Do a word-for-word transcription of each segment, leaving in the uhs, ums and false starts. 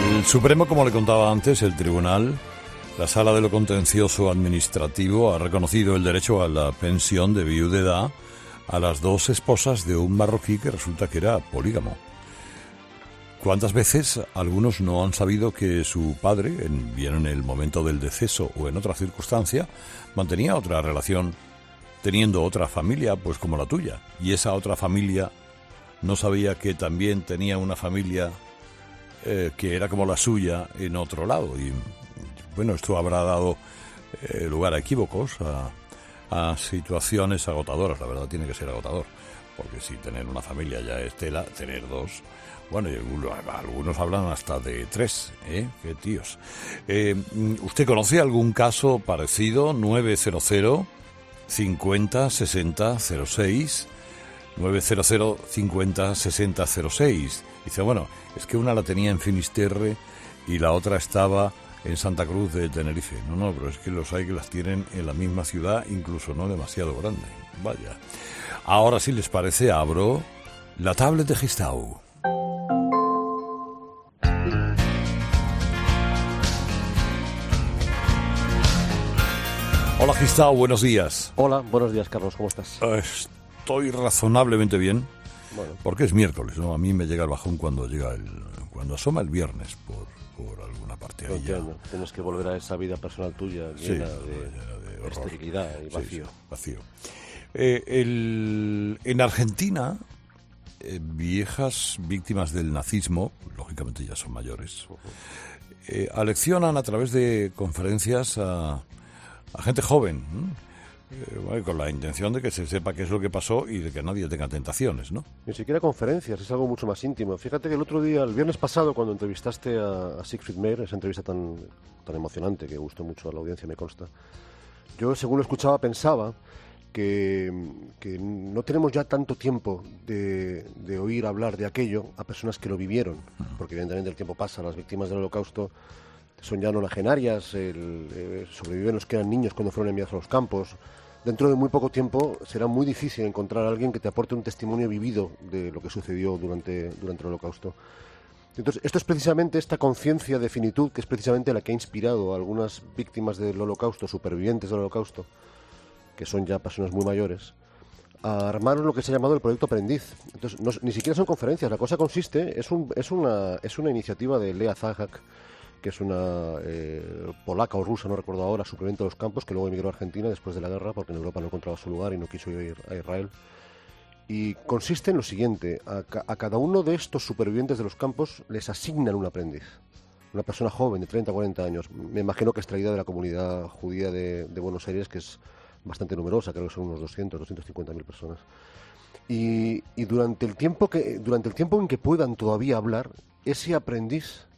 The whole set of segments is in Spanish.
El Supremo, como le contaba antes, el Tribunal, la Sala de lo Contencioso Administrativo, ha reconocido el derecho a la pensión de viudedad a las dos esposas de un marroquí que resulta que era polígamo. ¿Cuántas veces algunos no han sabido que su padre, en, bien en el momento del deceso o en otra circunstancia, mantenía otra relación teniendo otra familia, pues como la tuya? Y esa otra familia no sabía que también tenía una familia eh, que era como la suya en otro lado. Y bueno, esto habrá dado eh, lugar a equívocos, a, a situaciones agotadoras. La verdad tiene que ser agotador, porque si tener una familia ya es tela, tener dos... Bueno, y algunos, algunos hablan hasta de tres, ¿eh? ¡Qué tíos! Eh, ¿Usted conoce algún caso parecido? nueve cero cero, cincuenta, sesenta, cero seis, nueve cero cero, cincuenta, sesenta, cero seis. Dice, bueno, es que una la tenía en Finisterre y la otra estaba en Santa Cruz de Tenerife. No, no, pero es que los hay que las tienen en la misma ciudad, incluso no demasiado grande. Vaya. Ahora, si les parece, abro la tablet de Gistau. Hola Gistau, buenos días. Hola, buenos días Carlos, ¿cómo estás? Estoy razonablemente bien, bueno. Porque es miércoles, ¿no? A mí me llega el bajón cuando llega el, cuando asoma el viernes por, por alguna parte. Ahí ya... Tienes que volver a esa vida personal tuya llena sí, de, de, de esterilidad y vacío. Sí, sí, vacío. Eh, el, en Argentina, eh, viejas víctimas del nazismo, lógicamente ya son mayores, uh-huh. eh, aleccionan a través de conferencias a a gente joven, eh, bueno, con la intención de que se sepa qué es lo que pasó y de que nadie tenga tentaciones, ¿no? Ni siquiera conferencias, es algo mucho más íntimo. Fíjate que el otro día, el viernes pasado, cuando entrevistaste a, a Siegfried Meyer, esa entrevista tan, tan emocionante que gustó mucho a la audiencia, me consta, yo, según lo escuchaba, pensaba que, que no tenemos ya tanto tiempo de, de oír hablar de aquello a personas que lo vivieron, porque evidentemente el tiempo pasa, las víctimas del Holocausto son ya nonagenarias, el, eh, sobreviven los que eran niños cuando fueron enviados a los campos. Dentro de muy poco tiempo será muy difícil encontrar a alguien que te aporte un testimonio vivido de lo que sucedió durante, durante el Holocausto. Entonces, esto es precisamente esta conciencia de finitud que es precisamente la que ha inspirado a algunas víctimas del Holocausto, supervivientes del Holocausto, que son ya personas muy mayores, a armar lo que se ha llamado el proyecto Aprendiz. Entonces, no, ni siquiera son conferencias, la cosa consiste, es, un, es, una, es una iniciativa de Lea Zahak, que es una eh, polaca o rusa, no recuerdo ahora, superviviente de los campos, que luego emigró a Argentina después de la guerra porque en Europa no encontraba su lugar y no quiso ir a Israel. Y consiste en lo siguiente, a, ca- a cada uno de estos supervivientes de los campos les asignan un aprendiz, una persona joven de treinta a cuarenta años, me imagino que extraída de la comunidad judía de, de Buenos Aires, que es bastante numerosa, creo que son unos doscientos, doscientas cincuenta mil personas. Y, y durante el tiempo que, durante el tiempo en que puedan todavía hablar, ese aprendiz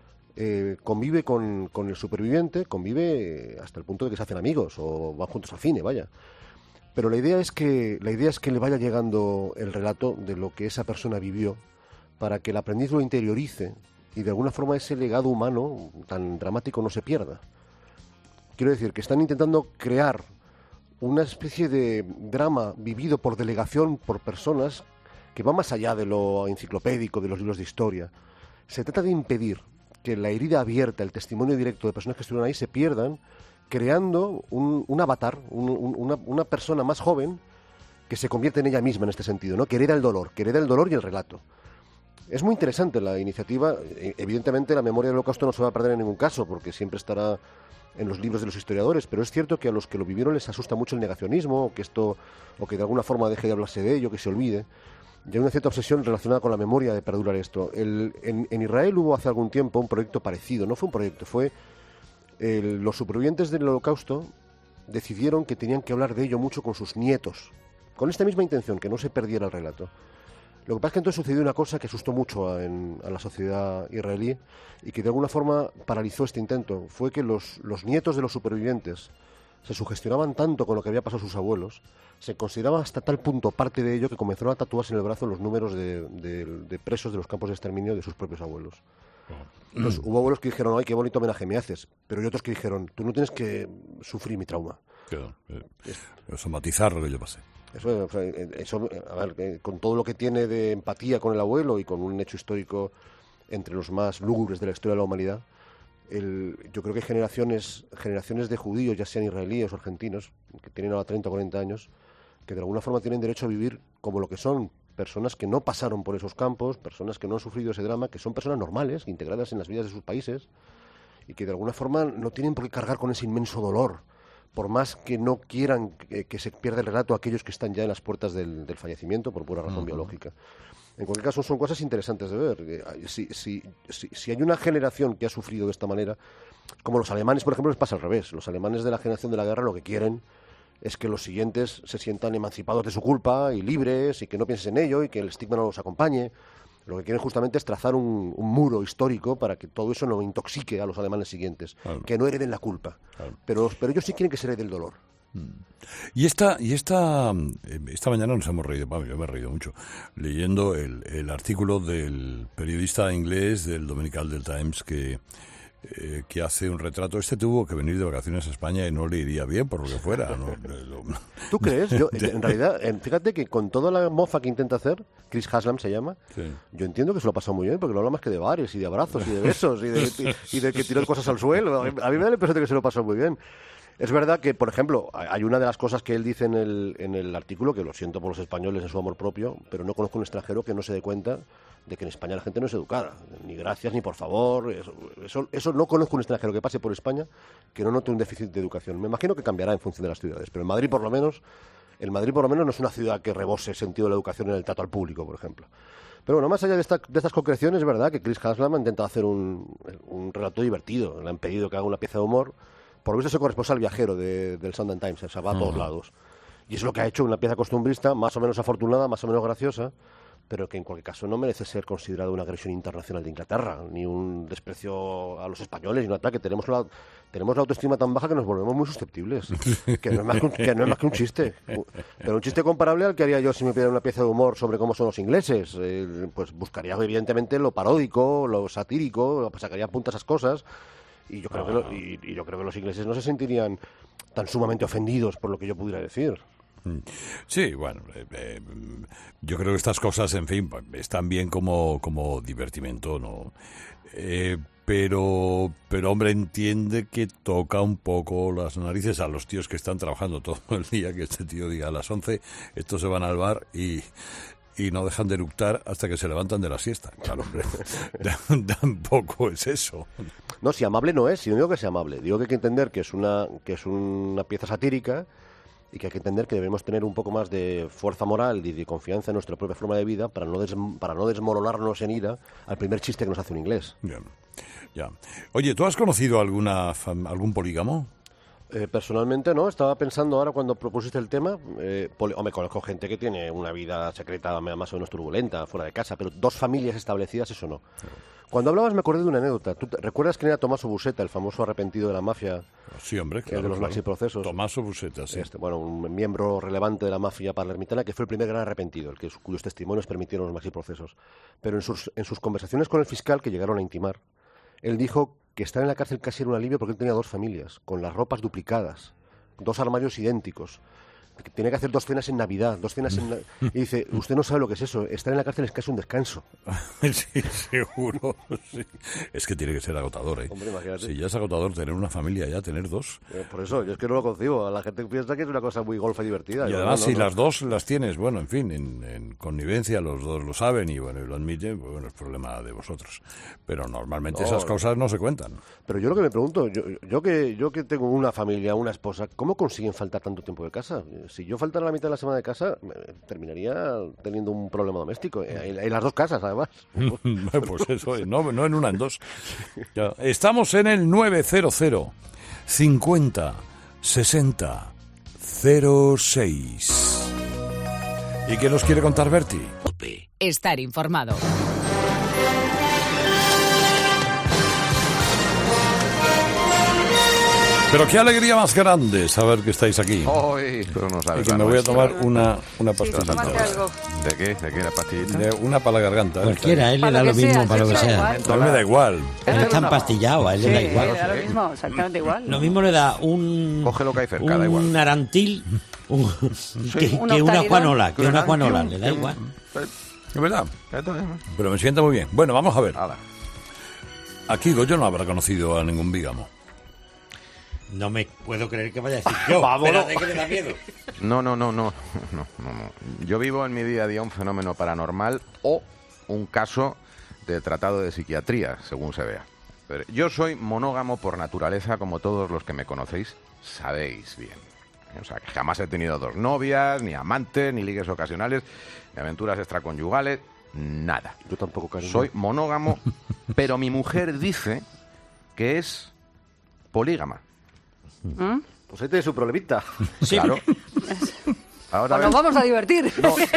Eh, convive con, con el superviviente, convive hasta el punto de que se hacen amigos o van juntos al cine, vaya. Pero la idea es que la idea es que le vaya llegando el relato de lo que esa persona vivió para que el aprendiz lo interiorice y de alguna forma ese legado humano tan dramático no se pierda. Quiero decir que están intentando crear una especie de drama vivido por delegación por personas que va más allá de lo enciclopédico, de los libros de historia. Se trata de impedir que la herida abierta, el testimonio directo de personas que estuvieron ahí se pierdan, creando un, un avatar, un, un, una, una persona más joven que se convierte en ella misma en este sentido, ¿no? Que hereda el dolor, que hereda el dolor y el relato. Es muy interesante la iniciativa. Evidentemente la memoria del Holocausto no se va a perder en ningún caso, porque siempre estará en los libros de los historiadores, pero es cierto que a los que lo vivieron les asusta mucho el negacionismo, o que esto, o que de alguna forma deje de hablarse de ello, que se olvide. Y hay una cierta obsesión relacionada con la memoria de perdurar esto. El, en, en Israel hubo hace algún tiempo un proyecto parecido. No fue un proyecto, fue... El, los supervivientes del Holocausto decidieron que tenían que hablar de ello mucho con sus nietos, con esta misma intención, que no se perdiera el relato. Lo que pasa es que entonces sucedió una cosa que asustó mucho a, en, a la sociedad israelí y que de alguna forma paralizó este intento. Fue que los, los nietos de los supervivientes se sugestionaban tanto con lo que había pasado a sus abuelos, se consideraba hasta tal punto parte de ello que comenzaron a tatuarse en el brazo los números de, de, de presos de los campos de exterminio de sus propios abuelos. Oh. Entonces, mm. hubo abuelos que dijeron, ay, qué bonito homenaje me haces, pero hay otros que dijeron, tú no tienes que sufrir mi trauma. Claro, eh, somatizar lo que yo pasé. Eso, o sea, eso a ver, eh, con todo lo que tiene de empatía con el abuelo y con un hecho histórico entre los más lúgubres de la historia de la humanidad. El, yo creo que hay generaciones, generaciones de judíos, ya sean israelíes o argentinos, que tienen ahora treinta o cuarenta años, que de alguna forma tienen derecho a vivir como lo que son, personas que no pasaron por esos campos, personas que no han sufrido ese drama, que son personas normales, integradas en las vidas de sus países, y que de alguna forma no tienen por qué cargar con ese inmenso dolor, por más que no quieran que, que se pierda el relato a aquellos que están ya en las puertas del, del fallecimiento por pura razón uh-huh. biológica. En cualquier caso, son cosas interesantes de ver. Si, si, si, si hay una generación que ha sufrido de esta manera, como los alemanes, por ejemplo, les pasa al revés. Los alemanes de la generación de la guerra lo que quieren es que los siguientes se sientan emancipados de su culpa y libres, y que no piensen en ello, y que el estigma no los acompañe. Lo que quieren justamente es trazar un, un muro histórico para que todo eso no intoxique a los alemanes siguientes, claro. que no hereden la culpa. Claro. Pero, pero ellos sí quieren que se herede el dolor. Y esta, y esta, esta mañana nos hemos reído, bueno, yo me he reído mucho, leyendo el, el artículo del periodista inglés del Dominical del Times que, eh, que hace un retrato. Este tuvo que venir de vacaciones a España y no le iría bien por lo que fuera. ¿No? ¿Tú crees? Yo, en realidad, fíjate que con toda la mofa que intenta hacer, Chris Haslam se llama, sí. yo entiendo que se lo ha pasado muy bien, porque no habla más que de bares y de abrazos y de besos y de, y de que tiró cosas al suelo. A mí me da la impresión de que se lo pasó muy bien. Es verdad que, por ejemplo, hay una de las cosas que él dice en el, en el artículo, que lo siento por los españoles en su amor propio, pero no conozco un extranjero que no se dé cuenta de que en España la gente no es educada. Ni gracias, ni por favor. Eso, eso, eso no conozco un extranjero que pase por España que no note un déficit de educación. Me imagino que cambiará en función de las ciudades, pero en Madrid, por lo menos, el Madrid, por lo menos, no es una ciudad que rebose el sentido de la educación en el trato al público, por ejemplo. Pero bueno, más allá de, esta, de estas concreciones, es verdad que Chris Haslam ha intentado hacer un, un relato divertido. Le han pedido que haga una pieza de humor. Por lo visto es el corresponsal viajero de, del Sunday Times, o sea, va a todos uh-huh. lados. Y es lo que ha hecho, una pieza costumbrista, más o menos afortunada, más o menos graciosa, pero que en cualquier caso no merece ser considerado una agresión internacional de Inglaterra, ni un desprecio a los españoles, ni un ataque. Tenemos la, tenemos la autoestima tan baja que nos volvemos muy susceptibles, que no es más que un, que no es más que un chiste. Pero un chiste comparable al que haría yo si me pidiera una pieza de humor sobre cómo son los ingleses. Eh, pues buscaría evidentemente lo paródico, lo satírico, sacaría punta a esas cosas. Y yo creo que lo, y, y yo creo que los ingleses no se sentirían tan sumamente ofendidos por lo que yo pudiera decir. Sí, bueno, eh, eh, yo creo que estas cosas, en fin, están bien como, como divertimento, ¿no? Eh, pero, pero, hombre, entiende que toca un poco las narices a los tíos que están trabajando todo el día, que este tío diga a las once, estos se van al bar y... y no dejan de eructar hasta que se levantan de la siesta. Claro, hombre, tampoco es eso. No, si amable no es, si no digo que sea amable. Digo que hay que entender que es una que es una pieza satírica y que hay que entender que debemos tener un poco más de fuerza moral y de confianza en nuestra propia forma de vida para no des, para no desmoronarnos en ira al primer chiste que nos hace un inglés. Ya, ya. Oye, ¿tú has conocido alguna algún polígamo? Eh, personalmente no, estaba pensando ahora cuando propusiste el tema, eh, poli- hombre, conozco gente que tiene una vida secreta más o menos turbulenta, fuera de casa, pero dos familias establecidas, eso no. Cuando hablabas me acordé de una anécdota. ¿Tú te, recuerdas quién era Tommaso Buscetta, el famoso arrepentido de la mafia? Sí, hombre, claro. El de los claro. maxiprocesos. Tommaso Buscetta, sí. Este, bueno, un miembro relevante de la mafia palermitana que fue el primer gran arrepentido, el que cuyos testimonios permitieron los maxiprocesos. Pero en sus, en sus conversaciones con el fiscal, que llegaron a intimar, él dijo que estar en la cárcel casi era un alivio porque él tenía dos familias, con las ropas duplicadas, dos armarios idénticos. Que tenía que hacer dos cenas en Navidad, dos cenas en... Y dice, usted no sabe lo que es eso, estar en la cárcel es casi un descanso. Sí, seguro, sí. Es que tiene que ser agotador, ¿eh? Hombre, imagínate. Si ya es agotador tener una familia, ya tener dos. Eh, por eso, yo es que no lo concibo. La gente piensa que es una cosa muy golfa y divertida. Y yo, además, no, no, si no. las dos las tienes, bueno, en fin, en, en connivencia, los dos lo saben y bueno, y lo admiten, pues bueno, es problema de vosotros. Pero normalmente no, esas cosas no se cuentan. Pero yo lo que me pregunto, yo, yo, que, yo que tengo una familia, una esposa, ¿cómo consiguen faltar tanto tiempo de casa? Si yo faltara la mitad de la semana de casa, terminaría teniendo un problema doméstico. En, en las dos casas, además. Pues eso, no, no en una, en dos. Ya. Estamos en el nueve cero cero cincuenta sesenta cero seis. ¿Y qué nos quiere contar Berti? Estar informado. Pero qué alegría más grande saber que estáis aquí. Hoy, pero no sabes. Y que me voy a tomar una, una pastillita. Sí, ¿de qué? ¿De qué la pastillita? De una para la garganta. Cualquiera, a él le da lo mismo para lo que sea. A mí me da igual. Él está empastillado, a él le da igual. Le da lo mismo, exactamente igual. Lo mismo le da un... Coge lo que hay cerca, un da igual. arantil un, Sí. que, Un que una octaridón. juanola, que una juanola, le da igual. Es verdad. Pero me sienta muy bien. Bueno, vamos a ver. Nada. Aquí Goyo no habrá conocido a ningún bígamo. No me puedo creer que vaya a decir yo. Vámonos. Espérate, que me da miedo. No, no, no, no, no, no, no. Yo vivo en mi día a día un fenómeno paranormal o un caso de tratado de psiquiatría, según se vea. Pero yo soy monógamo por naturaleza, como todos los que me conocéis sabéis bien. O sea, que jamás he tenido dos novias, ni amantes, ni ligues ocasionales, ni aventuras extraconyugales, nada. Yo tampoco, cariño. Soy monógamo, pero mi mujer dice que es polígama. ¿Mm? Pues ahí tiene su problemita. Sí. Claro. Ahora Pues nos ven- vamos a divertir.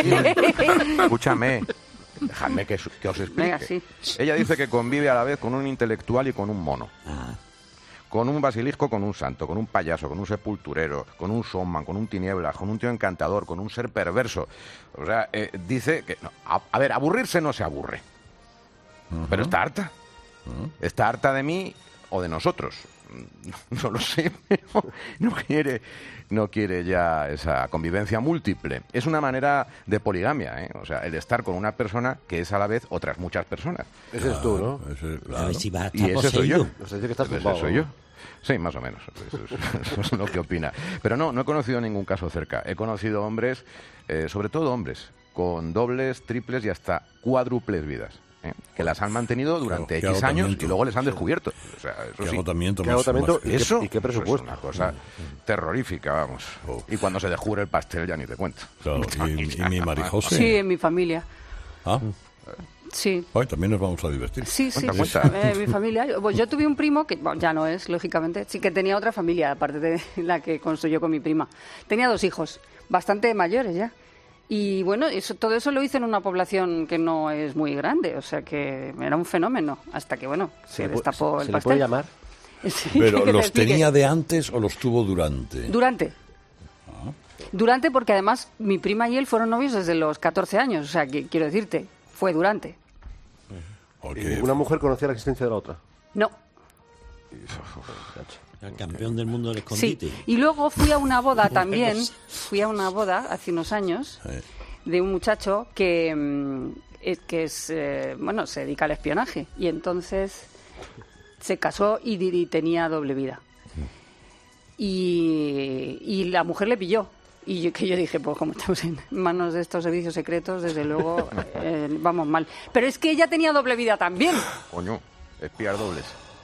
Escúchame, dejadme que, que os explique. Venga, sí. Ella dice que convive a la vez con un intelectual y con un mono. Ah, Con un basilisco, con un santo, con un payaso, con un sepulturero, con un showman, con un tinieblas, con un tío encantador, con un ser perverso. O sea, eh, dice que... no, a, a ver, aburrirse no se aburre. Pero está harta. Está harta de mí o de nosotros. No, no lo sé, pero no quiere, no quiere ya esa convivencia múltiple. Es una manera de poligamia, ¿eh? O sea, el estar con una persona que es a la vez otras muchas personas. Ese eres tú, ¿no? Ese- a claro. ver si va a Y estar ese soy yo. poseído. O sea, dice que estás Ese tumbado, soy ¿no? yo. Sí, más o menos. Eso es, eso es lo que opina. Pero no, no he conocido ningún caso cerca. He conocido hombres, eh, sobre todo hombres, con dobles, triples y hasta cuádruples vidas. ¿eh? Que las han mantenido durante Qué X años agotamiento. y luego les han descubierto. O sea, eso Qué sí. agotamiento Qué más- agotamiento. más- ¿Y qué- Eso, y qué eso presupuesto? es una cosa terrorífica, vamos. Oh. Y cuando se descubre el pastel ya ni te cuento. Claro, y, y mi Marijose. Sí, en mi familia. Ah, Sí. hoy también nos vamos a divertir. Sí, sí, Cuenta, sí. cuenta. Eh, mi familia. Yo, pues yo tuve un primo que bueno, ya no es, lógicamente, sí que tenía otra familia, aparte de la que construyó con mi prima. Tenía dos hijos, bastante mayores ya. Y bueno, eso, todo eso lo hice en una población que no es muy grande, o sea que era un fenómeno, hasta que, bueno, se, ¿Se le pu- destapó se- el ¿Se le pastel. puede llamar? Sí, Pero, que te ¿los explique. tenía de antes o los tuvo durante? Durante. Durante, porque además mi prima y él fueron novios desde los catorce años, o sea, que quiero decirte, fue durante. ¿O ¿Y qué? ninguna mujer conocía la existencia de la otra? No. El campeón del mundo del Sí, escondite. y luego fui a una boda también, fui a una boda hace unos años Eh, de un muchacho que, mm, es, que es, eh, bueno, se dedica al espionaje y entonces se casó y, di- y tenía doble vida. Y, y la mujer le pilló. Y yo, que yo dije, pues como estamos en manos de estos servicios secretos, desde luego eh, vamos mal. Pero es que ella tenía doble vida también. Coño, espías dobles.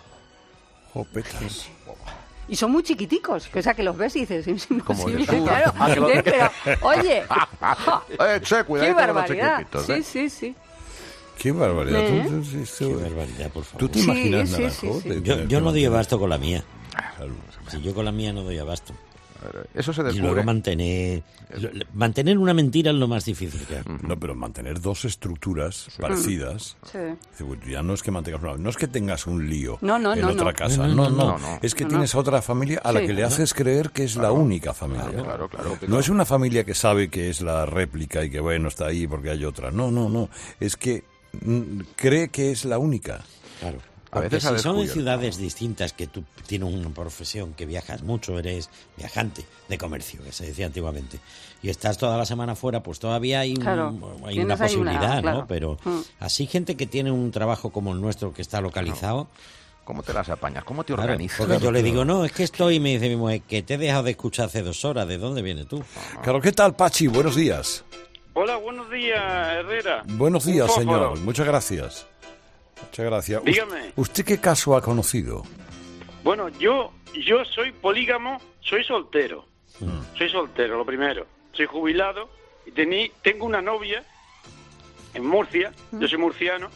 jopetas. Y son muy chiquiticos, o sea que los ves y dices, es imposible, eso? claro. Ah, que lo- Sí, pero, oye, ja, Eh, che, cuidado qué con los barbaridad. chiquititos, Sí, ¿eh? sí, sí. Qué barbaridad. ¿Eh? Tú- tú- tú- Qué barbaridad, por favor. ¿Tú te Sí, imaginas, sí, Naranjo? sí, sí. de Yo, tener yo que no doy mantener- abasto con la mía. Claro. Si yo con la mía no doy abasto. Eso se Y luego descubre. mantener... lo- Mantener una mentira es lo más difícil que hay. No, pero mantener dos estructuras parecidas. Sí. Dice, pues ya no es que mantengas una, no es que tengas un lío No, no, en no, otra no. casa, No, no, no, no, no, no. es que No, tienes no. otra familia a la Sí. que le haces creer que es la única familia. Claro, claro. No es una familia que sabe que es la réplica y que bueno, está ahí porque hay otra. No, no, no, es que mm, cree que es la única. Claro. A Porque veces ha si son en descubierto. ciudades distintas, que tú tienes una profesión, que viajas mucho, eres viajante de comercio, que se decía antiguamente, y estás toda la semana fuera, pues todavía hay, un- Claro, hay tienes una ahí una- posibilidad, claro. ¿no? Pero Mm. así gente que tiene un trabajo como el nuestro, que está localizado, ¿Cómo te las apañas? ¿Cómo te claro, organizas? porque yo le digo, no, es que estoy, y me dice mi mujer, que te he dejado de escuchar hace dos horas, ¿de dónde vienes tú? Claro, ¿qué tal, Pachi? Buenos días. Hola, buenos días, Herrera. Buenos Un días, fósforo. señor. Muchas gracias. Muchas gracias. Us- Dígame. ¿Usted qué caso ha conocido? Bueno, yo yo soy polígamo, soy soltero. Mm. Soy soltero, lo primero. Soy jubilado y tení, tengo una novia en Murcia, yo soy murciano,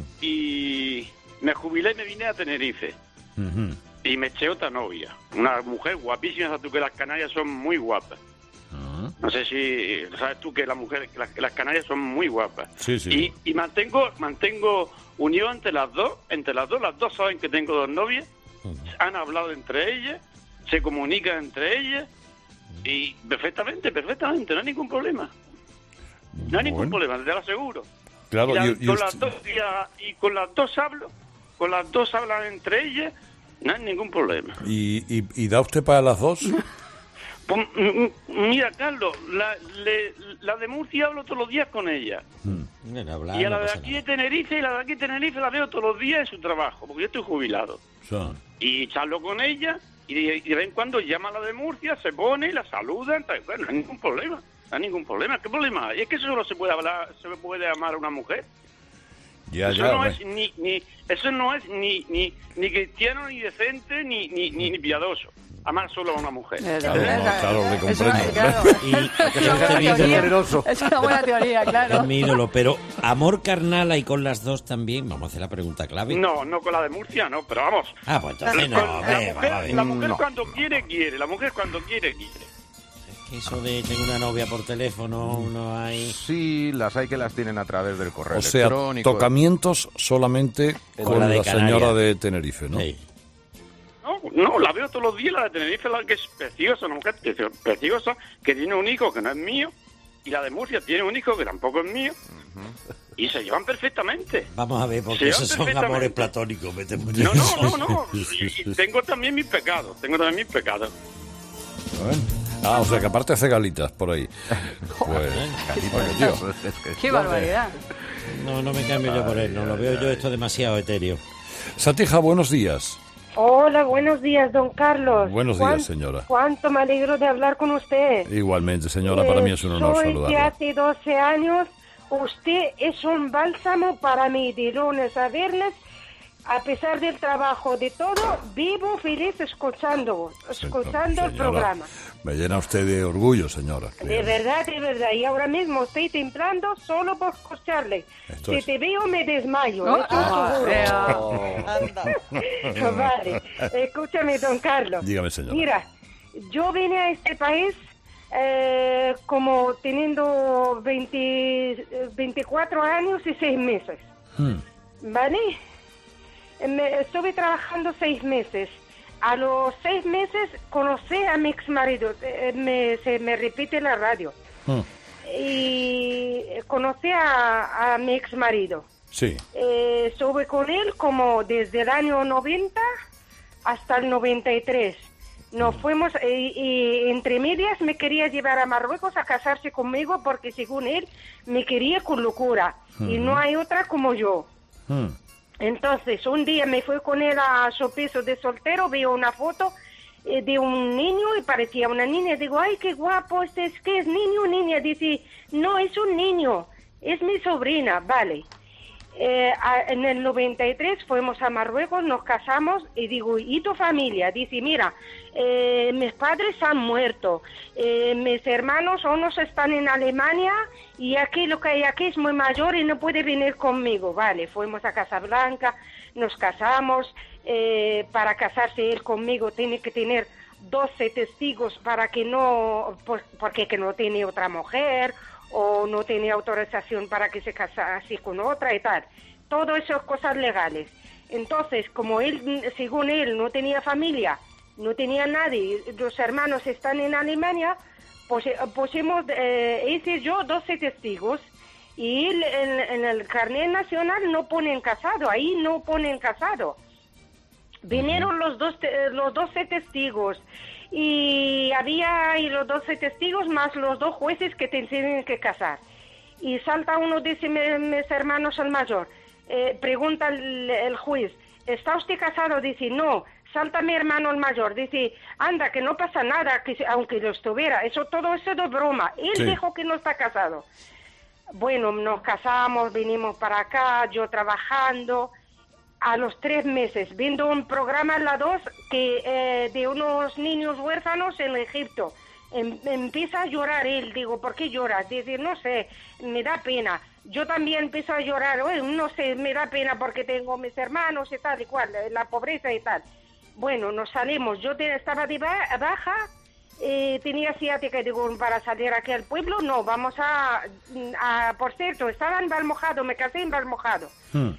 y me jubilé y me vine a Tenerife. Ujú. Y me eché otra novia, una mujer guapísima, sabes tú que las Canarias son muy guapas. Ah, No sé si sabes tú que las mujeres, que las, que las Canarias son muy guapas. Sí, sí. Y, y mantengo mantengo unión entre las dos, entre las dos, las dos saben que tengo dos novias, han hablado entre ellas, se comunican entre ellas y perfectamente, perfectamente, no hay ningún problema. No hay ningún Bueno. problema, te lo aseguro. Claro, y, la- y- y con usted- las dos, y, a- y con las dos hablo, con las dos hablan entre ellas, no hay ningún problema. ¿Y, y, y da usted para las dos? Pues, m- mira, Carlos, la, le- la de Murcia hablo todos los días con ella. Bueno, hablar, Y a la no de pasa aquí nada. de Tenerife, y la de aquí de Tenerife la veo todos los días en su trabajo, porque yo estoy jubilado. Sí. Y charlo con ella, y de, y de vez en cuando llama a la de Murcia, se pone, la saluda, entonces, bueno, no hay ningún problema, no hay ningún problema. ¿Qué problema hay? Es que eso solo se puede hablar, se puede amar a una mujer. Ya, Eso ya. no hombre. es ni, ni, eso no es ni, ni, ni cristiano, ni decente, ni, ni, ni, ni piadoso. Amar solo a una mujer. Eh, Claro, eh, no, eh, claro, le eso, comprendo. claro. Y Es una buena que teoría. generoso. Es una buena teoría, Es claro. mi ídolo, pero amor carnal hay con las dos también. Vamos a hacer la pregunta clave. No, no con la de Murcia, no, pero vamos. Ah, pues entonces no, Con- hombre, la vamos a mujer, ver. la mujer No. cuando quiere, quiere. La mujer cuando quiere, quiere. Es que eso de tener una novia por teléfono, uno hay... Sí, las hay que las tienen a través del correo O sea, electrónico. tocamientos solamente Con con la la, de Canarias. señora de Tenerife, ¿no? Sí. No, no, la veo todos los días, la de Tenerife, la que es preciosa, una mujer preci- preciosa, que tiene un hijo que no es mío, y la de Murcia tiene un hijo que tampoco es mío, y se llevan perfectamente. Vamos a ver, porque Sí, esos son perfectamente. amores platónicos. me temo. No, no, no, no. Y, y tengo también mis pecados, tengo también mis pecados. Bueno. Ah, o sea, que aparte hace galitas por ahí. Pues, Bueno, tío, es que- Qué barbaridad. No, no me cambio yo por él, no lo veo yo esto demasiado etéreo. Satija, buenos días. Hola, buenos días, don Carlos. Buenos días, ¿Cuán- señora. Cuánto me alegro de hablar con usted. Igualmente, señora, para Eh, mí es un honor soy de saludarla. hace doce años. Usted es un bálsamo para mí de lunes a viernes. A pesar del trabajo, de todo, vivo feliz escuchando, escuchando el Señora, programa. Me llena usted de orgullo, señora. De verdad, de verdad. Y ahora mismo estoy temblando solo por escucharle. Esto si es. te veo, me desmayo. Oh, eso ah, seguro. Vale. Escúchame, don Carlos. Dígame, señora. Mira, yo vine a este país eh, como teniendo veinte, veinticuatro años y seis meses. Hmm. ¿Vale? Me, estuve trabajando seis meses. A los seis meses conocí a mi ex marido. Eh, me, se me repite la radio. Hmm. Y conocí a, a mi ex marido. Sí. Eh, estuve con él como desde el año noventa hasta el noventa y tres. Nos fuimos y, y entre medias me quería llevar a Marruecos a casarse conmigo porque según él me quería con locura. Y no hay otra como yo. Hmm. Entonces, un día me fui con él a su piso de soltero, veo una foto eh, de un niño y parecía una niña. Digo, ay, qué guapo, este es que es niño o niña. Dice, no, es un niño, es mi sobrina, vale. Eh, a- en el noventa y tres fuimos a Marruecos, nos casamos y digo, ¿y tu familia? Dice, mira, eh, mis padres han muerto, eh, mis hermanos unos están en Alemania y aquí lo que hay aquí es muy mayor y no puede venir conmigo. Vale, fuimos a Casablanca, nos casamos, eh, para casarse él conmigo tiene que tener doce testigos para que no, por- porque que no tiene otra mujer o no tenía autorización para que se casase con otra y tal. Todo eso es cosas legales. Entonces, como él, según él, no tenía familia, no tenía nadie, los hermanos están en Alemania, pues eh, pusimos, eh, hice yo doce testigos y él en, en el carnet nacional no ponen casado, ahí no ponen casado. Vinieron los dos te- los doce testigos y había ahí los doce testigos más los dos jueces que te tienen que casar. Y salta uno, dice mi- mis hermanos el mayor, eh, pregunta el, el juez, ¿está usted casado? Dice, no. Salta mi hermano el mayor, dice, anda, que no pasa nada, que si- aunque lo estuviera, eso todo eso es de broma. Él Sí. dijo que no está casado. Bueno, nos casamos, vinimos para acá, yo trabajando. A los tres meses, viendo un programa en la dos que eh, de unos niños huérfanos en Egipto. Em- empieza a llorar él, digo, ¿por qué lloras? Dice, no sé, me da pena. Yo también empiezo a llorar, "Oye, no sé, me da pena porque tengo mis hermanos y tal y cual, la pobreza y tal. Bueno, nos salimos, yo te- estaba de ba- baja, eh, tenía ciática, digo, para salir aquí al pueblo, no, vamos a, a por cierto, estaba en Valmojado, me casé en Valmojado. Hmm.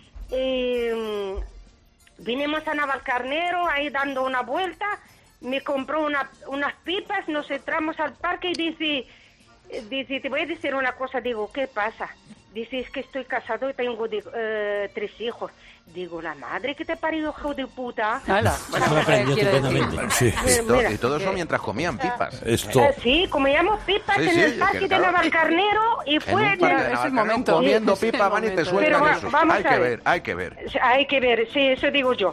Eh, vinimos a Navalcarnero, ahí dando una vuelta, me compró una, unas pipas, nos entramos al parque y dice, dice, te voy a decir una cosa, digo, ¿qué pasa? Dice, es que estoy casado y tengo de, eh, tres hijos. Digo, la madre que te parió, hijo de puta. Hala, bueno, Eso lo aprendió quiero estupendamente. Sí. Y, to- Mira, y todo eso mientras comían pipas. Esto, Eh, sí, comíamos pipas Sí, en sí, el es que, parque de claro, Navalcarnero y En fue... un parque de es el Navalcarnero momento. comiendo Sí, es pipas el van y te momento. sueltan Pero va- eso. vamos Hay a que ver. ver, hay que ver. Hay que ver, sí, eso digo yo.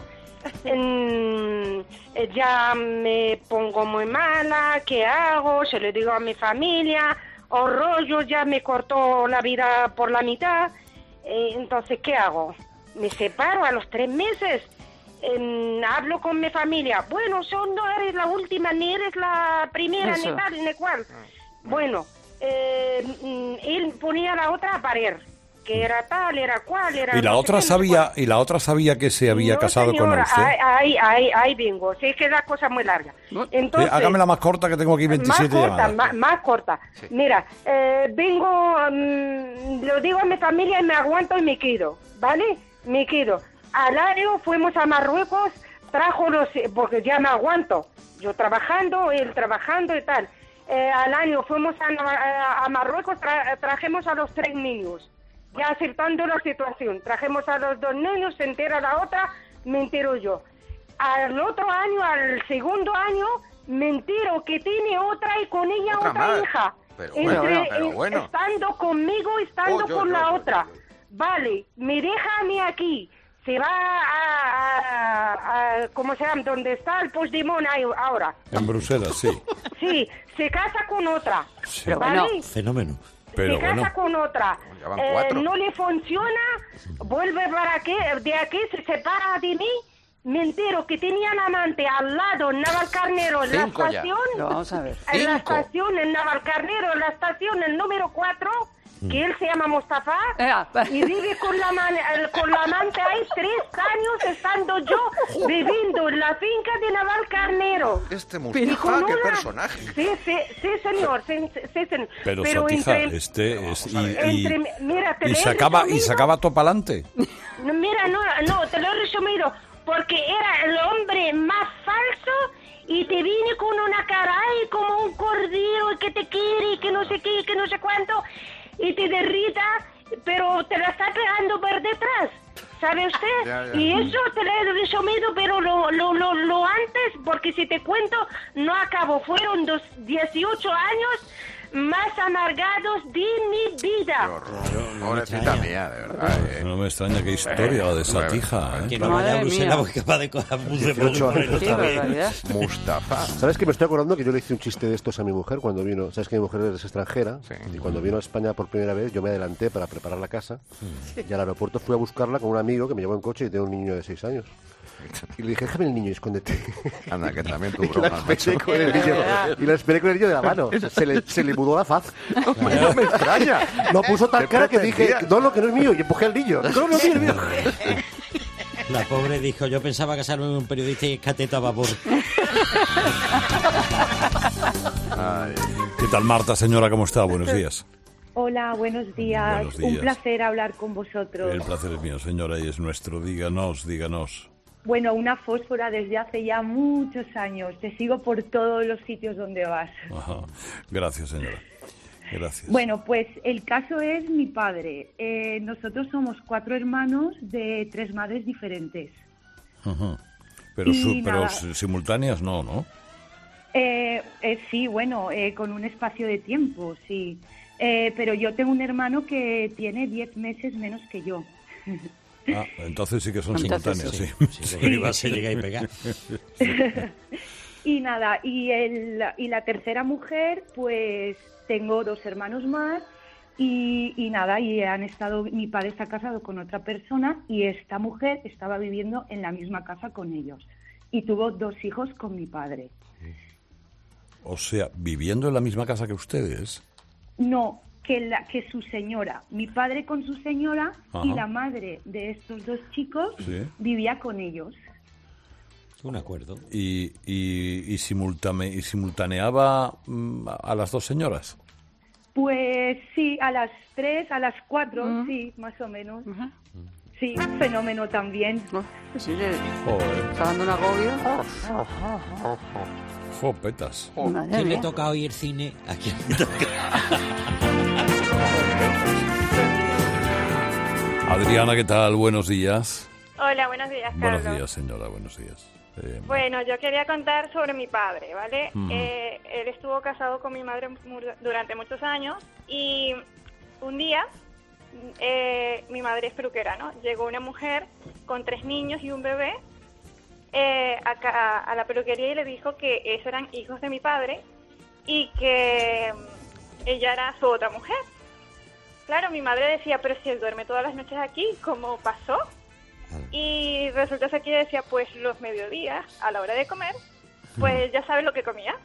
Mm, eh, ya me pongo muy mala, ¿qué hago? Se lo digo a mi familia, o rollo, ya me cortó la vida por la mitad. Eh, entonces, ¿qué hago? Me separo a los tres meses. Eh, hablo con mi familia. Bueno, son, no eres la última, ni eres la primera, Eso. ni tal, ni cual. Bueno, eh, mm, él ponía la otra a parir. Que era tal, era cual, era... y la no sé otra qué, no sé sabía, cuál. y la otra sabía que se había No, casado con señora, usted. Ahí, ahí, ahí, ahí vengo. Sí, es que la cosa es muy larga. Entonces, Eh, hágamela más corta que tengo aquí más veintisiete corta, llamadas. más, más corta. Mira, eh, vengo, mm, lo digo a mi familia y me aguanto y me quedo, ¿vale? Me quedo. Al año fuimos a Marruecos, trajo los, porque ya me aguanto. Yo trabajando, él trabajando y tal. Eh, al año fuimos a, a, a Marruecos, tra- trajimos a los tres niños. Ya aceptando la situación, trajimos a los dos niños, se entera la otra, me entero yo. Al otro año, al segundo año, me entero que tiene otra y con ella Otra otra, más. hija. Pero bueno, pero bueno. Estando conmigo, estando Oh, yo, con yo, la yo, otra. yo, yo. Vale, me deja a mí aquí. Se va a, a, a ¿cómo se llama? ¿Dónde está el Puigdemont ahí ahora? En Bruselas, sí. Sí, se casa con otra. Pero ¿vale? bueno, Fenómeno. Pero se casa bueno, con otra, Ya van eh, cuatro. no le funciona, vuelve para aquí, de aquí, se separa de mí, me entero que tenían amante al lado en Navalcarnero, en la Cinco ya. estación, pero vamos a ver. en la Cinco. estación, en Navalcarnero, en la estación, el número cuatro, que él se llama Mustafa, Eh, y vive con la, man- el- con la amante ahí tres años estando yo viviendo en la finca de Navalcarnero. Este Y Mustafa, con qué una- personaje. Sí, sí, sí, señor, sí, sí, señor. pero, Satija, entre- este es... Y, a ver. y- entre- mira, te y lo he sacaba, y resumido. sacaba todo para adelante. No, mira, no, no, te lo he resumido, porque era el hombre más falso y te viene con una cara ahí como un cordero y que te quiere y que no sé qué, y que no sé cuánto, y te derrita, pero te la está pegando por detrás, ¿sabe usted? Ya, ya. Y eso te lo he resumido, pero lo, lo, lo, lo antes, porque si te cuento, no acabo, fueron dos, dieciocho años más amargados de mi Qué vida. horror. no Pobrecita me extraña. mía, de verdad. eh. No me extraña qué historia la de Satija. Que ¿eh? no Madre vaya a Bruselas mía. porque capaz de coger bus de dieciocho por el años. Qué otra vez. barbaridad. Mustafa. ¿Sabes que me estoy acordando que yo le hice un chiste de estos a mi mujer cuando vino? ¿Sabes que mi mujer es extranjera? Sí. Y cuando vino a España por primera vez, yo me adelanté para preparar la casa. Y al aeropuerto fui a buscarla con un amigo que me llevó en coche y tiene un niño de seis años. Y le dije, déjame el niño y escóndete. Anda, que también tu Y la broma, macho. esperé con el niño. Y la esperé con el niño de la mano. Se le, se le mudó la faz. No me extraña. Lo puso tan ¿Qué cara que dije, pretendías? no, no, que no es mío. Y empujé al niño. No, no, no, es mío. La pobre dijo, yo pensaba casarme con un periodista y es cateta a vapor. Ay, ¿Qué tal, Marta, señora? ¿Cómo está? Buenos días. Hola, buenos días. Buenos días. Un placer hablar con vosotros. El placer es mío, señora, y es nuestro. Díganos, díganos. Bueno, una fósfora desde hace ya muchos años. Te sigo por todos los sitios donde vas. Ajá. Gracias, señora. Gracias. Bueno, pues el caso es mi padre. Eh, nosotros somos cuatro hermanos de tres madres diferentes. Ajá. Pero, y su- pero nada. si- simultáneas no, ¿no? Eh, eh, sí, bueno, eh, con un espacio de tiempo, sí. Eh, pero yo tengo un hermano que tiene diez meses menos que yo. Ah, entonces sí que son Entonces simultáneas, Sí, sí. sí, porque iba a ser llegar y pegar. Y nada, y, el, y la tercera mujer, pues tengo dos hermanos más y, y nada, y han estado, mi padre está casado con otra persona y esta mujer estaba viviendo en la misma casa con ellos y tuvo dos hijos con mi padre. O sea, viviendo en la misma casa que ustedes. No, que, la, que su señora, mi padre con su señora y Ajá. la madre de estos dos chicos Sí. vivía con ellos. Un acuerdo. Y, y, y, simultane- y simultaneaba mm, a las dos señoras. Pues sí, a las tres, a las cuatro, sí, más o menos. Ajá. Sí, un fenómeno también. No, sí, oye, Joder. está dando un agobio. Jopetas. Madre ¿Quién le mía. toca oír cine? ¿A quién le toca? Adriana, ¿qué tal? Buenos días. Hola, buenos días, Carlos. Buenos días, señora, buenos días. Eh, Bueno, yo quería contar sobre mi padre, ¿vale? Ujú. Eh, él estuvo casado con mi madre mu- durante muchos años y un día, eh, mi madre es peluquera, ¿no? Llegó una mujer con tres niños y un bebé eh, acá, a la peluquería y le dijo que esos eran hijos de mi padre y que mm, ella era su otra mujer. Claro, mi madre decía, pero si él duerme todas las noches aquí, ¿cómo pasó? Y resulta ser que ella decía, pues los mediodías, a la hora de comer, pues ya sabes lo que comía.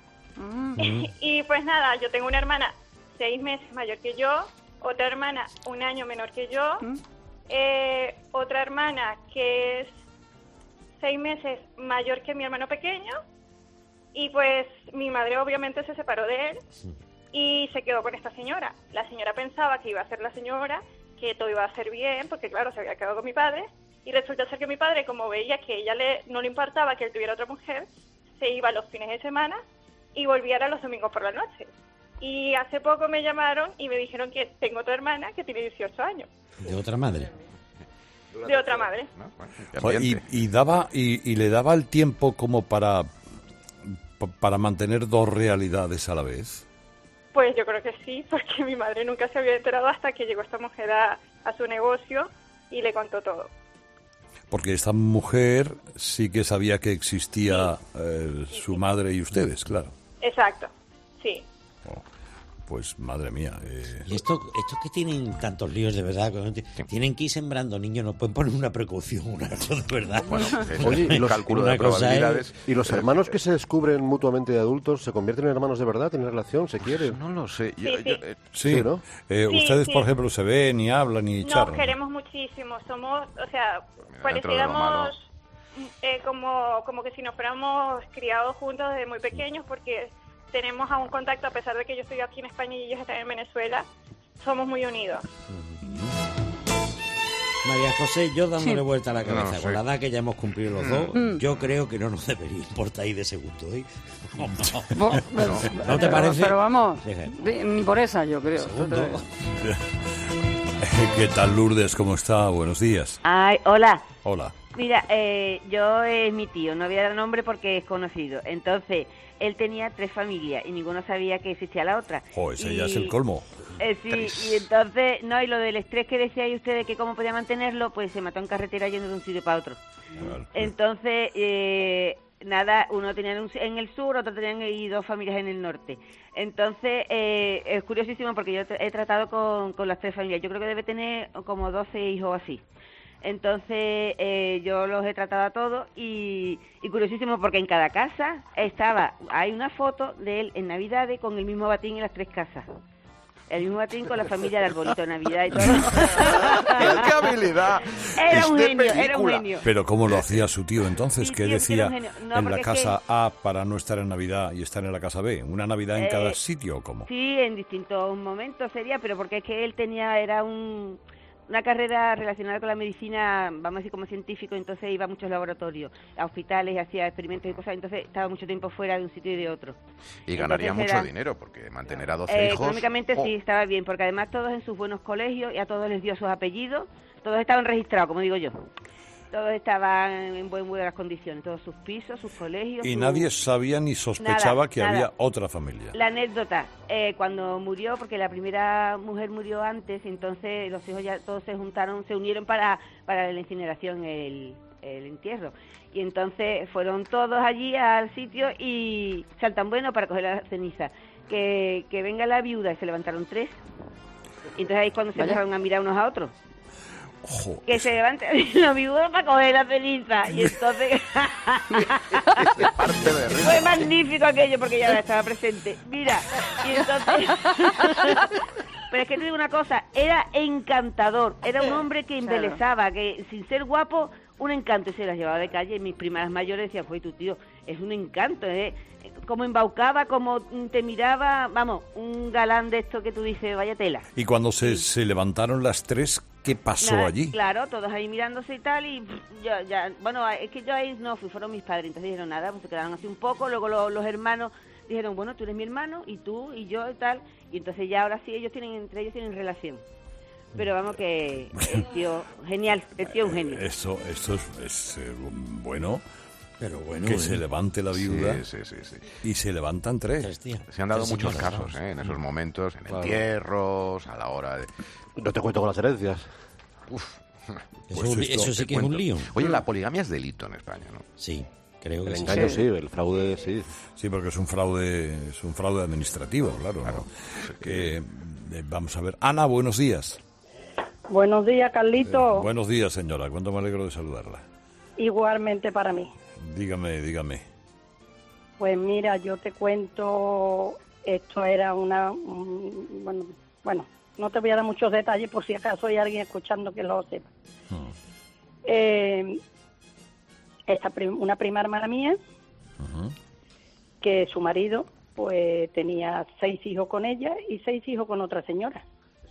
Y pues nada, yo tengo una hermana seis meses mayor que yo, otra hermana un año menor que yo, eh, otra hermana que es seis meses mayor que mi hermano pequeño, y pues mi madre obviamente se separó de él y se quedó con esta señora. La señora pensaba que iba a ser la señora, que todo iba a ser bien, porque claro, se había quedado con mi padre. Y resulta ser que mi padre, como veía que ella le no le importaba que él tuviera otra mujer, se iba los fines de semana y volvía a los domingos por la noche. Y hace poco me llamaron y me dijeron que tengo otra hermana que tiene dieciocho años, De otra madre. de otra madre. Joder, y, y daba y, y le daba el tiempo como para pa- para mantener dos realidades a la vez. Pues yo creo que sí, porque mi madre nunca se había enterado hasta que llegó esta mujer a, a su negocio y le contó todo. Porque esta mujer sí que sabía que existía eh, su madre y ustedes, claro. Exacto, sí. Pues madre mía. Eh, Y esto, estos que tienen tantos líos de verdad, que tienen que ir sembrando niños, no pueden poner una precaución, una cosa de verdad. Bueno, es Oye, y el los, cálculo una de cosa probabilidades. ¿y los hermanos que se descubren mutuamente de adultos se convierten en hermanos de verdad? ¿Tienen relación? ¿Se quieren? No lo sé. Yo- Sí, yo, sí. eh, sí, Sí, ¿no? eh, Sí, ustedes, sí. por ejemplo, se ven y hablan y Nos charlan. queremos muchísimo, somos, o sea, Mira, dentro de lo malo. pareciéramos eh, como, como que si nos fuéramos criados juntos desde muy pequeños, porque tenemos aún contacto, a pesar de que yo estoy aquí en España y ellos están en Venezuela, somos muy unidos. María José, yo dándole Sí. vuelta a la cabeza, No, sí. con la edad que ya hemos cumplido los dos, Mm. yo creo que no nos debería importar ir de segundo, ¿eh? Bo- ¿No te pero- parece? Pero vamos, Fíjate. de- ni por esa yo creo. Segundo. ¿Qué tal, Lourdes? ¿Cómo está? Buenos días. Ay, hola. Hola. Mira, eh, yo es mi tío, no voy a dar nombre porque es conocido. Entonces, él tenía tres familias y ninguno sabía que existía la otra. Jo, ese Y- ya es el colmo. Eh, sí, y entonces, no, y lo del estrés que decíais ustedes que cómo podía mantenerlo, pues se mató en carretera yendo de un sitio para otro. Claro. Entonces, eh, nada, uno tenía en, un- en el sur, otro tenían y dos familias en el norte. Entonces, eh, es curiosísimo porque yo he tratado con, con las tres familias. Yo creo que debe tener como doce hijos así. Entonces, eh, yo los he tratado a todos y, y curiosísimo porque en cada casa estaba, hay una foto de él en Navidades con el mismo batín en las tres casas. El mismo batín con la familia de arbolito de Navidad y todo. ¡Qué habilidad! Era un Es de genio, era un película. genio. Pero ¿cómo lo hacía su tío entonces? Mi ¿Qué tío es que era decía un genio. No, en porque la es casa A para no estar en Navidad y estar en la casa B? ¿Una Navidad en Eh, cada sitio o cómo? Sí, en distintos momentos sería, pero porque es que él tenía, era un, una carrera relacionada con la medicina, vamos a decir como científico, entonces iba a muchos laboratorios, a hospitales, hacía experimentos y cosas, entonces estaba mucho tiempo fuera de un sitio y de otro. Y ganaría Entonces mucho era- dinero, porque mantener a doce Eh, hijos... económicamente oh, sí, estaba bien, porque además todos en sus buenos colegios y a todos les dio sus apellidos, todos estaban registrados, como digo yo. Todos estaban en buen, buenas condiciones, todos sus pisos, sus colegios. Y su- nadie sabía ni sospechaba Nada, que nada. había otra familia. La anécdota, eh, cuando murió, porque la primera mujer murió antes, entonces los hijos ya todos se juntaron, se unieron para, para la incineración, el, el entierro. Y entonces fueron todos allí al sitio y saltan bueno para coger la ceniza. Que, que venga la viuda, y se levantaron tres. Y entonces ahí es cuando se Vaya. empezaron a mirar unos a otros. Ojo, Que se levante la viuda para coger la ceniza. Y entonces... se parte de risa. Fue magnífico aquello porque ya estaba presente. Mira, y entonces... Pero es que te digo una cosa, era encantador, era un hombre que embelezaba, que sin ser guapo, un encanto, y se las llevaba de calle. Y mis primas mayores decían, fue tu tío, es un encanto, ¿eh? Como embaucaba, como te miraba, vamos, un galán de esto que tú dices, vaya tela. y cuando se, se levantaron las tres, ¿qué pasó Nada, allí? Claro, todos ahí mirándose y tal, y pff, yo ya, bueno, es que yo ahí no fui, fueron mis padres, entonces dijeron nada, pues se quedaron así un poco, luego los, los hermanos dijeron, bueno, tú eres mi hermano, y tú, y yo, y tal, y entonces ya ahora sí, ellos tienen, entre ellos tienen relación. Pero vamos que el tío, genial, el tío es un genio. Eso, esto es, es eh, bueno, pero bueno, que ¿eh? se levante la viuda Sí, sí, sí, sí. y se levantan tres. Tres, Se han dado Tres muchos señoras, casos, vamos. ¿eh? En esos momentos, en Claro. entierros, a la hora de... No te cuento con las herencias. Uf. Eso, Pues un- esto, eso sí te que es un cuento. lío. Oye, la poligamia es delito en España, ¿no? Sí, creo que El sí. engaño sí, el fraude sí. Sí, porque es un fraude, es un fraude administrativo, claro. ¿no? Que, eh, vamos a ver. Ana, buenos días. Buenos días, Carlito. Buenos días, señora. Cuánto me alegro de saludarla. Igualmente para mí. Dígame, dígame. Pues mira, yo te cuento, esto era una, un- bueno, bueno, no te voy a dar muchos detalles por si acaso hay alguien escuchando que lo sepa. Hmm. Eh, esta prim- una prima hermana mía, Ujú. que su marido pues tenía seis hijos con ella y seis hijos con otra señora.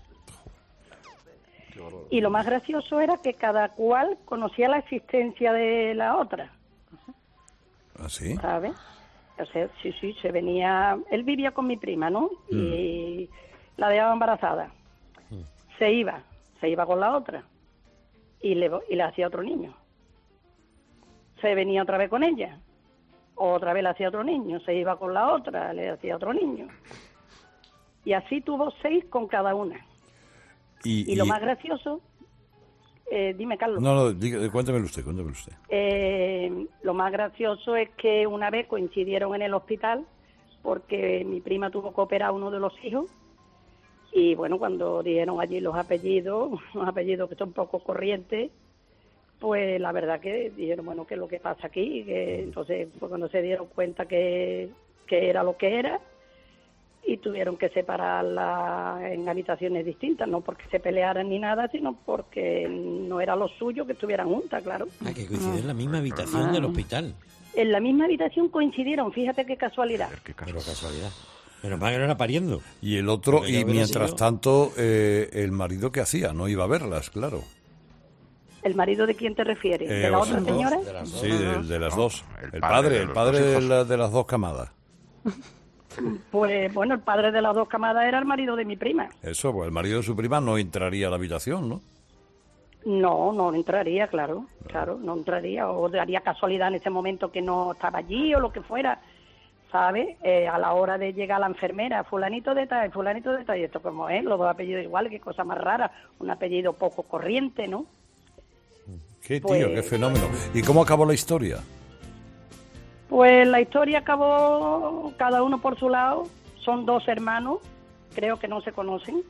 Y lo más gracioso era que cada cual conocía la existencia de la otra. ¿Ah, sí? ¿Sabes? O sea, sí, sí, se venía... Él vivía con mi prima, ¿no? Y la dejaba embarazada. Se iba, se iba con la otra. Y le, y le hacía otro niño. Se venía otra vez con ella. Otra vez le hacía otro niño. Se iba con la otra, le hacía otro niño. Y así tuvo seis con cada una. Y, Y lo y- más gracioso... Eh, dime, Carlos. No, no, diga- cuéntemelo usted, cuéntemelo usted. Eh, lo más gracioso es que una vez coincidieron en el hospital porque mi prima tuvo que operar a uno de los hijos y bueno, cuando dieron allí los apellidos, los apellidos que son poco corrientes, pues la verdad que dijeron, bueno, ¿qué es lo que pasa aquí? Que entonces fue cuando se dieron cuenta que, que era lo que era y tuvieron que separarla en habitaciones distintas, no porque se pelearan ni nada, sino porque no era lo suyo que estuvieran juntas, claro. Ah, que coincide en la misma habitación del hospital. En la misma habitación coincidieron, fíjate qué casualidad. Pero casualidad. Menos mal que no era pariendo. Y el otro, Porque ya y hubiera mientras sido- tanto, eh, el marido, ¿qué hacía? No iba a verlas, claro. ¿El marido de quién te refieres? Eh, ¿De la o otra sea, señora? Sí, de, de las dos. el El padre padre, de el los padre dos de, hijos. la- de las dos camadas. Pues bueno, el padre de las dos camadas era el marido de mi prima. Eso, pues el marido de su prima no entraría a la habitación, ¿no? No, no entraría, claro, claro, no entraría. O daría casualidad en ese momento que no estaba allí o lo que fuera, ¿sabes? Eh, a la hora de llegar la enfermera, fulanito de tal, fulanito de tal, y esto como es, los dos apellidos iguales, qué cosa más rara, un apellido poco corriente, ¿no? Qué tío, Pues- qué fenómeno. ¿Y cómo acabó la historia? Pues la historia acabó cada uno por su lado, son dos hermanos, creo que no se conocen.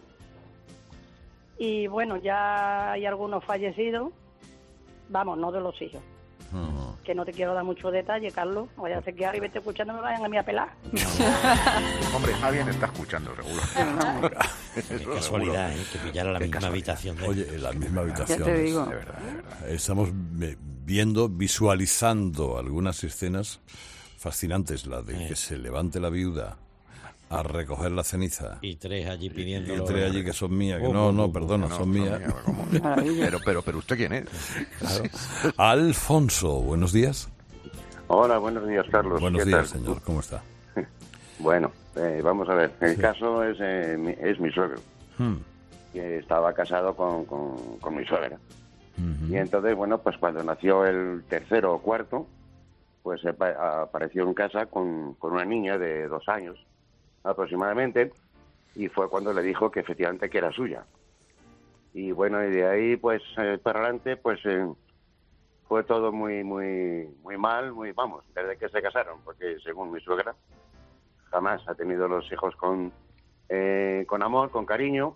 Y bueno, ya hay algunos fallecidos, vamos, no de los hijos. Ujú. Que no te quiero dar mucho detalle, Carlos, no vaya a ser que alguien me esté escuchando y me vayan a mí a pelar. Hombre, alguien está escuchando, seguro. Qué Eso casualidad, seguro. ¿eh? Que pillara la Qué misma casualidad. habitación. De... Oye, en la misma habitación. te digo. De verdad, de verdad. Estamos eh, viendo, visualizando algunas escenas fascinantes, la de que se levante la viuda a recoger la ceniza. Y tres allí Y pidiendo... entre allí que son mías, que Oh, no, oh, no, oh, perdona, No, son mías. mías, ¿cómo? Maravilla. Pero, pero, pero, ¿usted quién es? Claro. Alfonso, buenos días. Hola, buenos días, Carlos. Buenos ¿Qué días, tal? señor, ¿cómo está? Bueno, eh, vamos a ver. El caso es, eh, mi, es mi suegro, Hmm. que estaba casado con, con, con mi suegra. Ujú. Y entonces, bueno, pues cuando nació el tercero o cuarto, pues eh, pa- apareció en casa con, con una niña de dos años aproximadamente, y fue cuando le dijo que efectivamente que era suya. Y bueno, y de ahí, pues, eh, para adelante, pues... eh, fue todo muy muy muy mal, muy vamos, desde que se casaron, porque según mi suegra jamás ha tenido los hijos con eh, con amor, con cariño,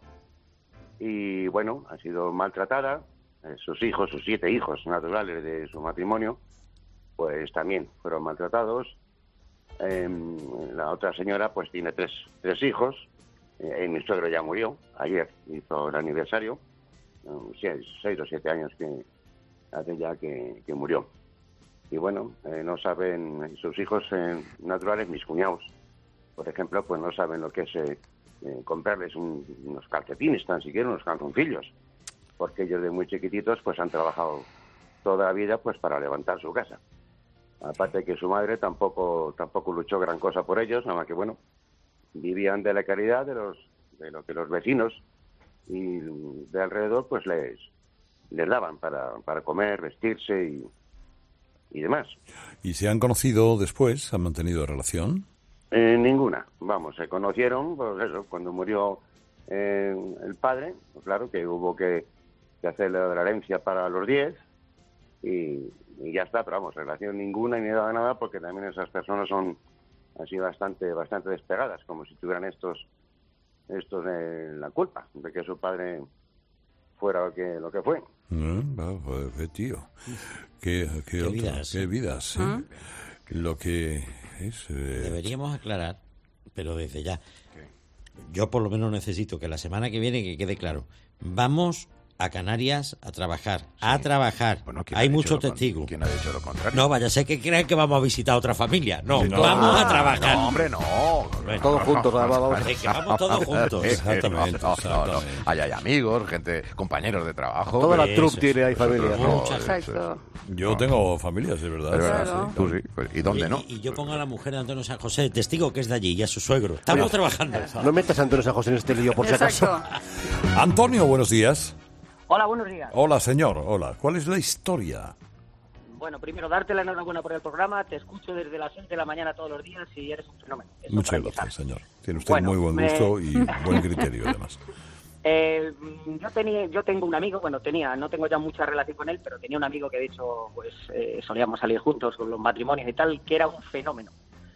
y bueno, ha sido maltratada. Eh, sus hijos, sus siete hijos naturales de su matrimonio, pues también fueron maltratados. Eh, la otra señora pues tiene tres tres hijos. Eh, y mi suegro ya murió ayer, hizo el aniversario, eh, seis, seis o siete años que hace ya que, que murió. Y bueno, eh, no saben, sus hijos eh, naturales, mis cuñados, por ejemplo, pues no saben lo que es eh, eh, comprarles un- unos calcetines, tan siquiera unos calzoncillos, porque ellos de muy chiquititos pues han trabajado toda la vida pues para levantar su casa. Aparte que su madre tampoco tampoco luchó gran cosa por ellos, nada más que bueno, vivían de la caridad de los de lo que los vecinos y de alrededor pues les, les daban para, para comer, vestirse y, y demás. ¿Y se han conocido después? ¿Han mantenido relación? Eh, ninguna. Vamos, se conocieron, pues eso, cuando murió eh, el padre, pues claro que hubo que, que hacerle la herencia para los diez y, y ya está, pero vamos, relación ninguna ni nada de nada, porque también esas personas son así bastante bastante despegadas, como si tuvieran estos estos de la culpa de que su padre fuera lo que lo que fue. Ah, qué tío, qué, qué, Qué otro, vidas. qué vidas, ¿eh? ¿Ah? Lo que es... eh, Deberíamos aclarar, pero desde ya, yo por lo menos necesito que la semana que viene que quede claro, vamos a Canarias a trabajar, a trabajar. ¿quién Hay ha dicho muchos lo con- testigos. ¿Quién ha dicho lo contrario? No, vaya a ser que crean que vamos a visitar a otra familia. No, Sí, no. vamos a Ah, trabajar. no, hombre, no. Todos juntos, vamos, vamos. Es que vamos todos juntos. Exactamente, No, no, no. exactamente. Ahí hay amigos, gente, compañeros de trabajo. Toda la Eso troupe es, tiene ahí eso es, familia. eso es, Muchas. eso es, Exacto. Yo tengo familias, es verdad. Es verdad, Claro. sí. Tú sí. Pues, ¿y dónde Oye, no? Y, y yo pongo a la mujer de Antonio San José, testigo que es de allí, y a su suegro. Estamos trabajando. No metas a Antonio San José en este lío, por si acaso. Exacto. Antonio, buenos días. Hola, buenos días. Hola, señor. Hola. ¿Cuál es la historia? Bueno, primero, darte la enhorabuena por el programa. Te escucho desde las seis de la mañana todos los días y eres un fenómeno. Eso Muchas para gracias, empezar. señor. Tiene usted Bueno, muy buen me- gusto y buen criterio, además. Eh, yo tenía, yo tengo un amigo, bueno, tenía, no tengo ya mucha relación con él, pero tenía un amigo que de hecho, pues, eh, solíamos salir juntos con los matrimonios y tal, que era un fenómeno.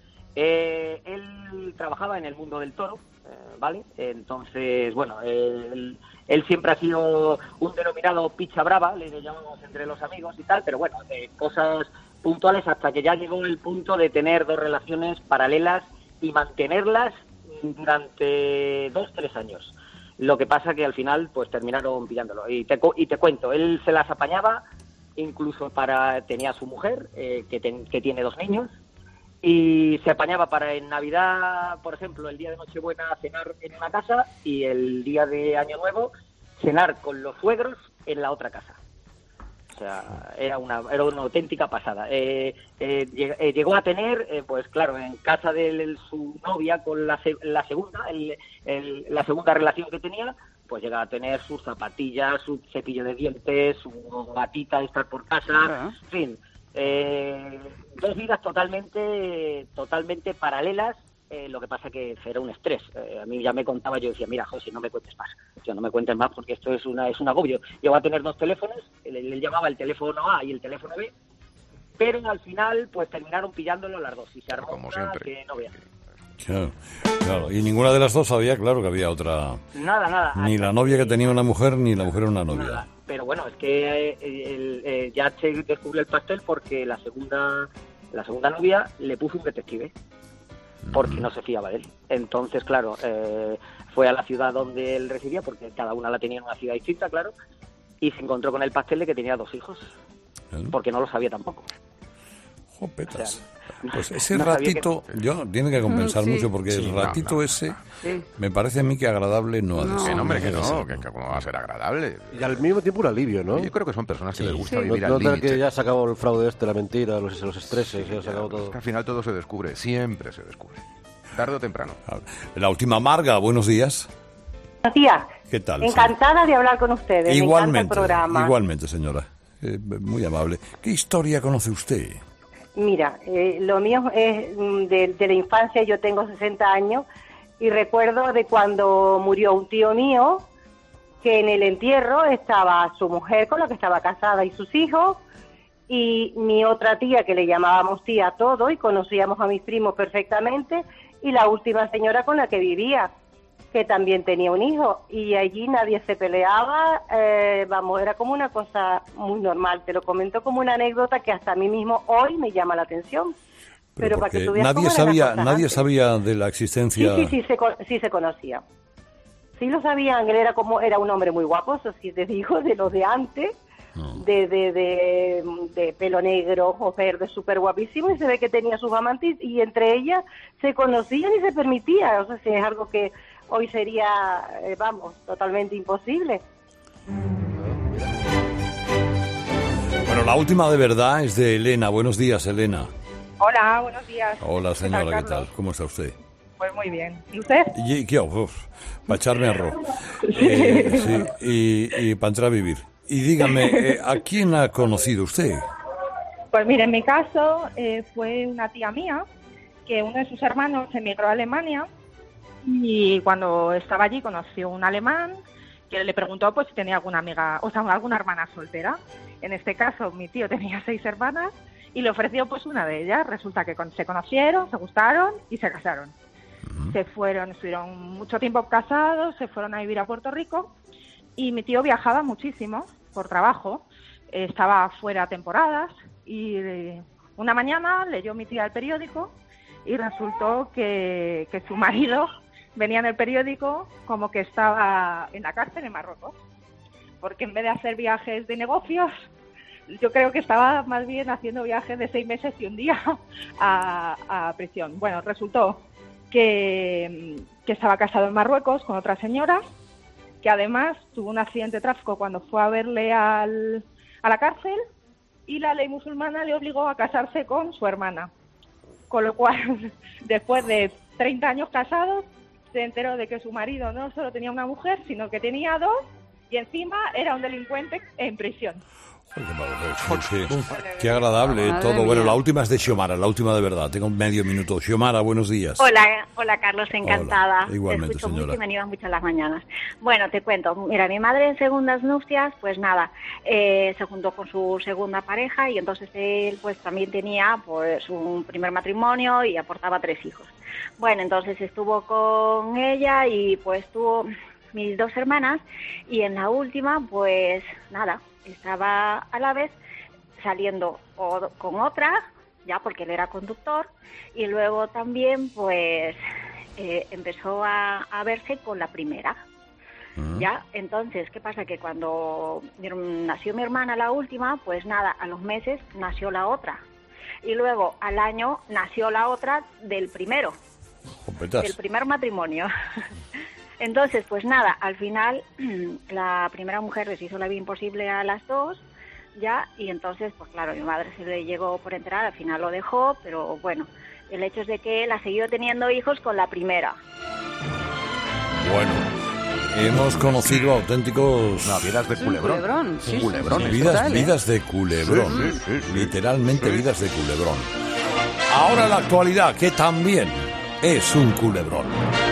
Eh, él trabajaba en el mundo del toro, eh, ¿vale? Entonces, bueno, él, él siempre ha sido un denominado picha brava, le llamamos entre los amigos y tal, pero bueno, de cosas puntuales hasta que ya llegó el punto de tener dos relaciones paralelas y mantenerlas durante dos, tres años. Lo que pasa que al final, pues terminaron pillándolo. Y te, cu- y te cuento, él se las apañaba, incluso para, tenía a su mujer, eh, que, ten- que tiene dos niños, y se apañaba para en Navidad, por ejemplo, el día de Nochebuena cenar en una casa y el día de Año Nuevo cenar con los suegros en la otra casa. O sea, era una, era una auténtica pasada. Eh, eh, lleg- eh, llegó a tener, eh, pues claro, en casa de él, su novia con la, se- la segunda, el- el- la segunda relación que tenía, pues llegaba a tener sus zapatillas, su cepillo de dientes, su gatita de estar por casa, en fin, eh, dos vidas totalmente, totalmente paralelas. Eh, lo que pasa que era un estrés. Eh, a mí ya me contaba, yo decía, mira, José, no me cuentes más. Yo no me cuentes más porque esto es una es un agobio. Yo voy a tener dos teléfonos, él, él llamaba el teléfono A y el teléfono B, pero al final pues terminaron pillándolo las dos y se armó Como una siempre. que no veas. Claro, claro. Y ninguna de las dos sabía, claro, que había otra. Nada, nada. Ni la novia que tenía una mujer, ni la mujer una novia. Nada. Pero bueno, es que eh, el- eh, ya se descubrió el pastel porque la segunda la segunda novia le puso un detective porque no se fiaba de él. Entonces, claro, eh, fue a la ciudad donde él residía, porque cada una la tenía en una ciudad distinta, claro, y se encontró con el pastel de que tenía dos hijos, porque no lo sabía tampoco. Jopetas. Pues ese no sabía ratito, yo tiene que compensar Mm, sí. mucho, porque Sí, el no, ratito no, ese Sí. me parece a mí que agradable no ha de ser. Que no, hombre, que ha de no, ser. que, que cómo va a ser agradable. Y al mismo tiempo un alivio, ¿no? Yo creo que son personas que Sí. les gusta Sí. vivir No- al no tal límite. que ya se acabó el fraude este, la mentira, los, los estreses, ya se acabó todo. Es que al final todo se descubre, siempre se descubre. Tarde o temprano. La última Marga, buenos días. Buenos días. ¿Qué tal? Encantada de hablar con ustedes. Me Igualmente, encanta el programa. igualmente, señora. Eh, muy amable. ¿Qué historia conoce usted? Mira, eh, lo mío es mm, de, de la infancia. Yo tengo sesenta años y recuerdo de cuando murió un tío mío, que en el entierro estaba su mujer con la que estaba casada y sus hijos, y mi otra tía, que le llamábamos tía a todo y conocíamos a mis primos perfectamente, y la última señora con la que vivía, que también tenía un hijo, y allí nadie se peleaba, eh, vamos, era como una cosa muy normal. Te lo comento como una anécdota que hasta a mí mismo hoy me llama la atención. Pero, para que Porque tú veas nadie cómo eran las sabía, cosas nadie antes. sabía de la Sí, existencia. sí, sí, se, con- sí se conocía. Sí lo sabían, él era como, era un hombre muy guapo, eso sí te digo, de los de antes, de, de, de, de pelo negro, ojos verdes, súper guapísimo, y se ve que tenía sus amantes, y entre ellas se conocían y se permitía. O sea, si es algo que hoy sería, eh, vamos, totalmente imposible. Bueno, la última de verdad es de Elena. Buenos días, Elena. Hola, buenos días. Hola, señora, ¿qué Carlos? tal? ¿Cómo está usted? Pues muy bien. ¿Y usted? Y, ¿qué? Para echarme arroz. Eh, sí, y, y para entrar a vivir. Y dígame, eh, ¿a quién ha conocido usted? Pues mire, en mi caso eh, fue una tía mía, que uno de sus hermanos emigró a Alemania y cuando estaba allí conoció un alemán que le preguntó pues si tenía alguna amiga, o sea, alguna hermana soltera. En este caso, mi tío tenía seis hermanas y le ofreció pues una de ellas. Resulta que con, se conocieron, se gustaron y se casaron. Uh-huh. Se fueron, estuvieron mucho tiempo casados, se fueron a vivir a Puerto Rico y mi tío viajaba muchísimo por trabajo, eh, estaba fuera temporadas y eh, una mañana leyó mi tía el periódico y resultó que, que su marido venía en el periódico como que estaba en la cárcel en Marruecos, porque en vez de hacer viajes de negocios, yo creo que estaba más bien haciendo viajes de seis meses y un día a, a prisión. Bueno, resultó que, que estaba casado en Marruecos con otra señora, que además tuvo un accidente de tráfico cuando fue a verle al, a la cárcel y la ley musulmana le obligó a casarse con su hermana. Con lo cual, después de treinta años casados, se enteró de que su marido no solo tenía una mujer, sino que tenía dos, y encima era un delincuente en prisión. Sí, sí. Qué agradable Madre todo. Mía. Bueno, la última es de Xiomara, la última de verdad. Tengo medio minuto. Xiomara, buenos días. Hola, hola Carlos, encantada. Hola. Igualmente, te escucho señora. Mucho y me animas mucho las mañanas. Bueno, te cuento. Mira, mi madre en segundas nupcias, pues nada, eh, se juntó con su segunda pareja y entonces él pues también tenía pues un primer matrimonio y aportaba tres hijos. Bueno, entonces estuvo con ella y pues tuvo mis dos hermanas y en la última pues nada, estaba a la vez saliendo o, con otra, ya porque él era conductor, y luego también pues eh, empezó a, a verse con la primera. Uh-huh. Ya, entonces, ¿qué pasa? Que cuando nació mi hermana, la última, pues nada, a los meses nació la otra. Y luego al año nació la otra del primero, Competas. del primer matrimonio. Entonces, pues nada, al final la primera mujer les hizo la vida imposible a las dos, ya, y entonces, pues claro, mi madre se le llegó por enterar, al final lo dejó, pero bueno, el hecho es de que él ha seguido teniendo hijos con la primera. Bueno, hemos conocido auténticos... No, vidas de culebrón. culebrón. Sí, culebrón. sí, sí, vidas, total, ¿eh? vidas de culebrón. Sí, sí, sí, sí. Literalmente Sí. vidas de culebrón. Ahora la actualidad, que también es un culebrón.